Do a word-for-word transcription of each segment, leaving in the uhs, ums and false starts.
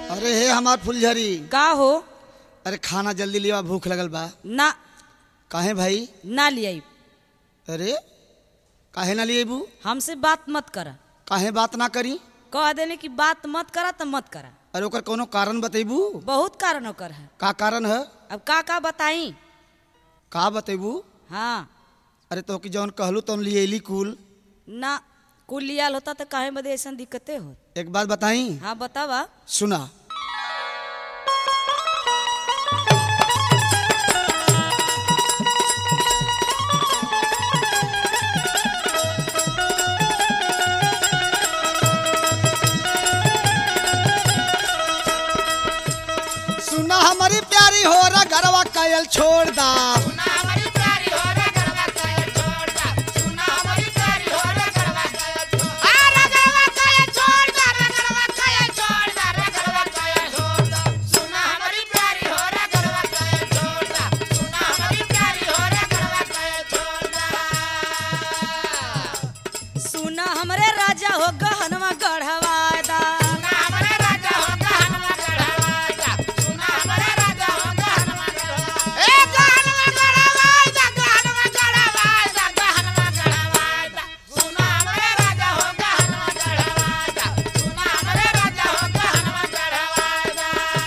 अरे हे हमार फुलझरी का हो? अरे खाना जल्दी लिया भूख लगल बा। ना काहे भाई? ना लियाई। अरे काहे ना लिए बू? हमसे बात मत करा। काहे बात ना करी? कह देने की बात मत करा तो मत करा। अरे ओकर कोनो कारण बतेबू? बहुत कारण होकर है। का कारण है? अब का का बताई? का बतेबू? हाँ अरे तो कि जौन कहलू तो लिए कुल ना कुल लियाल होता तो काहे बदे ऐसा दिक्कतें हो। एक बात बताई? हाँ बतावा। सुना। सुना हमारी प्यारी हो रहा घरवा कायल छोड़ दा। सुना हमारी प्यारी हो रे गरवा काया छोड़ दा। सुना हमारी प्यारी हो रे गरवा काया छोड़ दा। आ रे गरवा काया छोड़ दा, रे गरवा काया छोड़ दा, रे गरवा काया छोड़ दा। सुना हमारी प्यारी हो रे गरवा काया छोड़ दा। सुना हमारी प्यारी हो रे गरवा काया छोड़ दा। सुना हमरे राजा हो गहनवा गढ़वादा। सुना हमारे राजा हो गहनवा गढ़वादा। सुना हमारे राजा हो गहनवा गढ़वादा। ए गहनवा गढ़वादा, गहनवा गढ़वादा, गहनवा गढ़वादा। सुना हमारे राजा हो गहनवा गढ़वादा। सुना हमारे राजा हो गहनवा गढ़वादा।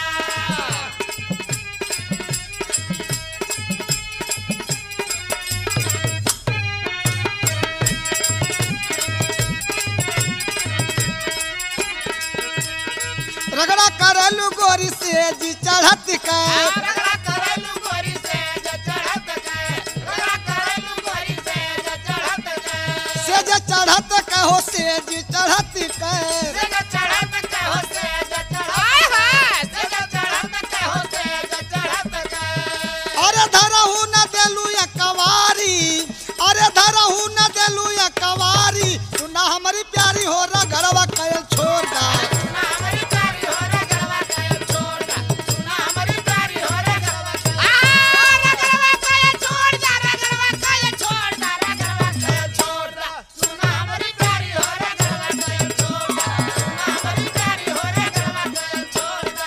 रगड़ा करलू गोरी से जी चढ़त का। रगड़ा करेलू गोरी से जो चढ़त गए। रगड़ा करेलू गोरी से जो चढ़त गए। से जे चढ़त कहो से जी चढ़त का। से जो चढ़त कहो से जो चढ़त हाय हाय से जो चढ़त कहो से जो चढ़त गए। अरे धरहू न देलू या कवारी। अरे धरहू न देलू या कवारी। सुना हमारी प्यारी हो रहा घरवा कायल छोड़ दा। सुना हमारी प्यारी हो रे गरवा काया छोड़ दा। सुना हमारी प्यारी हो रे गरवा आ रे गरवा काया छोड़ दा, रे गरवा काया छोड़ दा, रे गरवा काया छोड़ दा। सुना हमारी प्यारी हो रे गरवा काया छोड़ दा। सुना हमारी प्यारी हो रे गरवा काया छोड़ दा।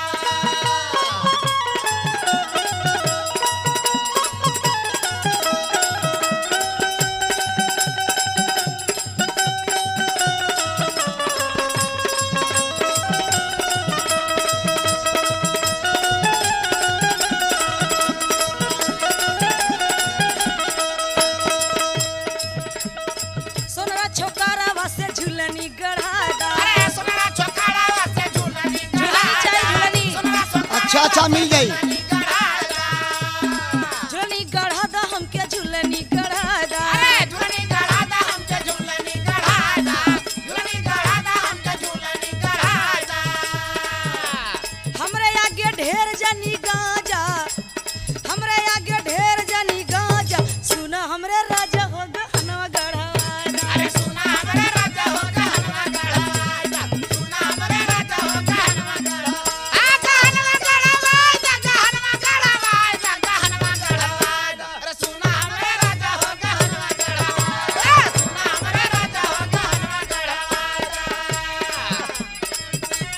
सोनरा छोकरावा से झुलनी गढ़ादा। अरे सुनरा छोकरा से झूलनी झूलनी चाहिए, झूलनी। सुनरा छोकरा अच्छा अच्छा मिल जाई। झूलनी गढ़ादा। झुलनी गढ़ादा हमके झुलनी गढ़ादा। अरे झूलनी गढ़ादा हमके झूलनी गढ़ादा। झूलनी गढ़ादा हमके झूलनी गढ़ादा। हमरे आगे ढेर जनी गाजा। हमरे आगे ढेर जनी गाजा। सुना हमरे राजा हो गहनवा गढ़वादा। अरे सुना हमारे राजा हो गहनवा गढ़वादा। सुना हमारे राजा हो गहनवा गढ़वादा। आ गहनवा गढ़वादा, गहनवा गढ़वादा, गहनवा गढ़वादा। अरे सुना हमारे राजा हो गहनवा गढ़वादा। ए सुना हमारे राजा हो गहनवा गढ़वादा।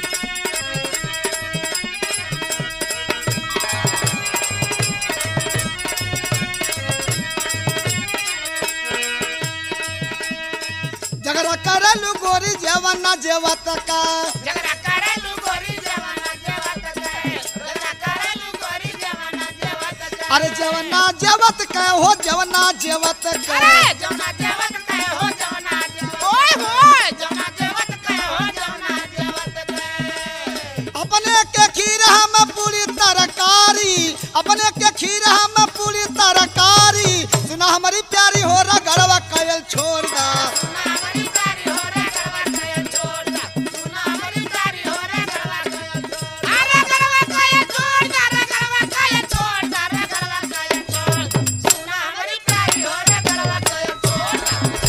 झगड़ा करलू गोरी जेवना जेवत का। झगड़ा करेलू गोरी जवाना जेवत गए। झगड़ा करेलू गोरी जवाना जेवत गए। अरे जेवना जेवत का हो जेवना जेवत का। अरे जवना जेवत कहे हो जवना जेवत ओए होए जवना जेवत कहे हो जवना जेवत कहे। अपने के खीर हम पूरी तरकारी। अपने के खीर हम पूरी तरकारी। सुना हमारी प्यारी हो रहा घरवा कायल छोड़ दा। सुना हमारी प्यारी हो रे गरवा काया छोड़ दा। सुना हमारी प्यारी हो रे गरवा काया छोड़ दा। अरे गरवा काया छोड़ दा, रे गरवा काया छोड़ दा, रे गरवा काया छोड़ दा। सुना हमारी प्यारी हो रे गरवा काया छोड़ दा।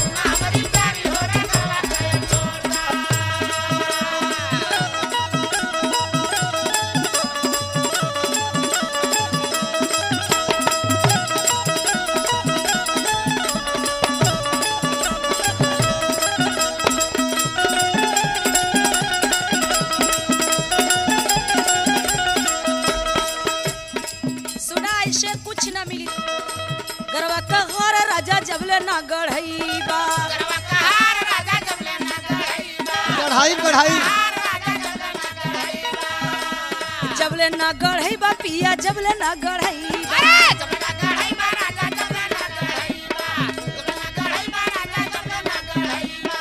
जबले ना गढ़ईबा गढ़वा कहार राजा जबले ना गढ़ईबा बढ़ाई बढ़ाई कहार राजा जबले ना गढ़ईबा जबले ना गढ़ईबा पिया जबले ना गढ़ईबा अरे जबले ना गढ़ईबा राजा जबले ना गढ़ईबा जबले ना गढ़ईबा राजा जबले ना गढ़ईबा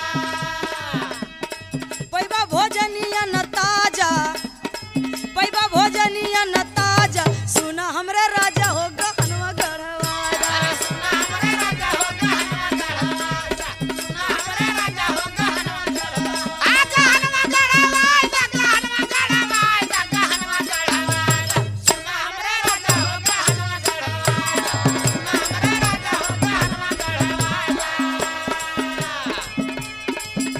पैबा भोजनिया न ताजा पैबा भोजनिया न ताजा सुना हमरे राजा हो गहनवा गढ़वा अरे सुना हमरे राजा हो गहनवा गढ़वा सुना हमरे राजा हो गहनवा गढ़वा आ गहनवा गढ़वा जा गहनवा गढ़वा जा गहनवा गढ़वा सुना हमरे राजा हो गहनवा गढ़वा सुना हमरे राजा हो गहनवा गढ़वा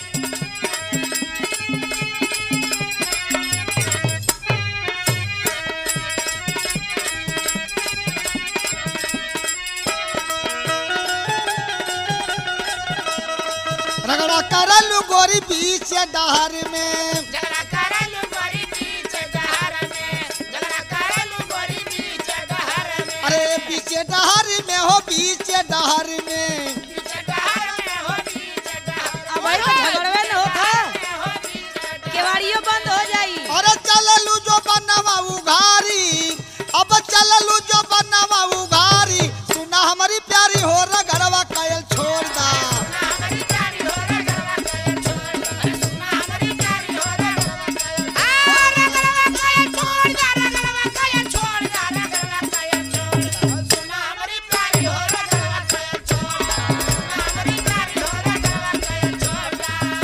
रगड़ा करलू गोरी बीच डहर में झगड़ा करलू गोरी बीच डहर में झगड़ा करलू गोरी बीच डहर में अरे बीच डहर में हो बीच डहर में बीच डहर में हो बीच डहर अब भाई तो झगड़वे न होता में हो बीच डहर केवाड़ियों बंद हो जाई अरे चललू जो बनवा उघारी अब चललू जो बनवा उघारी सुना हमारी प्यारी हो रगड़वा कायल छोड़ दा सुना हमारी प्यारी हो रे गढ़वा कयल छोड़ अरे सुना हमारी प्यारी हो रे गढ़वा कयल छोड़ आ रे गढ़वा कयल छोड़ जा रे गढ़वा कयल छोड़ सुना हमारी प्यारी हो रे गढ़वा कयल छोड़ सुना हमारी प्यारी हो रे गढ़वा कयल छोड़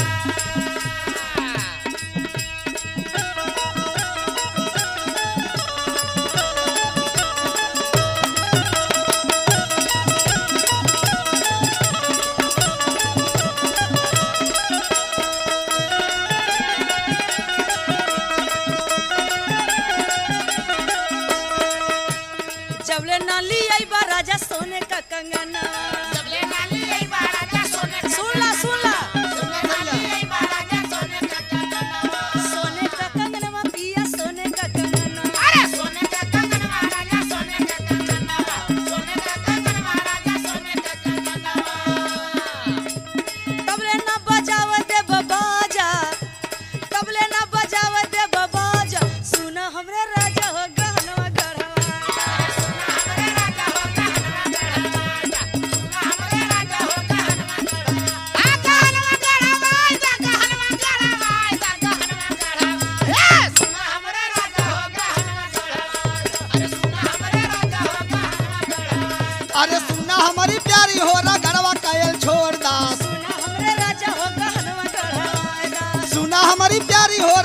जबले ना ली आई बा राजा सोने का कंगना जबले नाली आई बाराजा सोने का सुन ला सुन ला जबले नाली आई बाराजा सोने का कंगनवा सोने का कंगनवा पिया सोने का कंगना अरे सोने का कंगनवा राजा सोने का कंगनवा सोने का कंगनवा राजा सोने का कंगनवा तबले ना बजाव दे बाजा तबले ना बजाव दे बाजा सुना हमरे राजा हो गहनवा गढ़वा सुना हमरे राजा हो गहनवा गढ़वा सुना हमरे राजा हो गहनवा गढ़वा आ गहनवा गढ़वा जा गहनवा गढ़वा जा गहनवा गढ़वा ए सुना हमरे राजा हो गहनवा गढ़वा अरे सुना हमरे राजा हो गहनवा गढ़वा अरे सुना हमारी प्यारी हो रगड़वा कायल छोड़ दा सुना हमरे राजा हो गहनवा गढ़वा सुना हमारी प्यारी हो